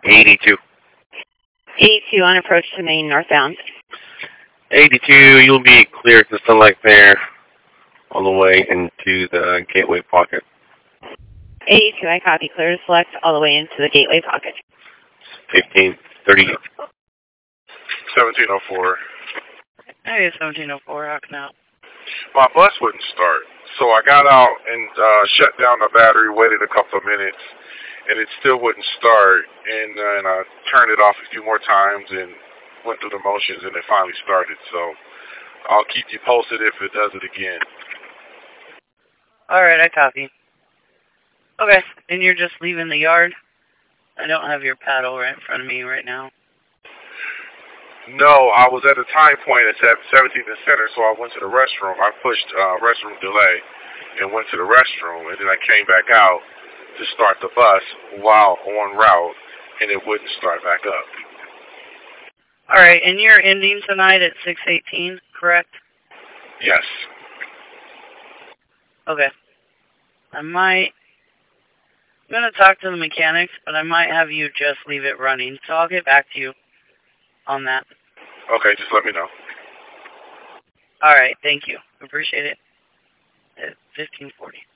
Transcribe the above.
82. 82 on approach to Main northbound. 82, you'll be clear to select there all the way into the gateway pocket. 82, I copy. Clear to select all the way into the gateway pocket. 1530. 1704. Hey, 1704, how can I help? My bus wouldn't start, so I got out and shut down the battery, waited a couple of minutes, and it still wouldn't start. And I turned it off a few more times and went through the motions, and it finally started. So I'll keep you posted if it does it again. Alright, I copy. Okay, and you're just leaving the yard? I don't have your paddle right in front of me right now. No, I was at a time point at 17th and Center, so I went to the restroom. I pushed restroom delay and went to the restroom, and then I came back out to start the bus while en route, and it wouldn't start back up. Alright, and you're ending tonight at 6:18, correct? Yes. Okay. I'm going to talk to the mechanics, but I might have you just leave it running, so I'll get back to you on that. Okay, just let me know. Alright, thank you. Appreciate it. At 1540.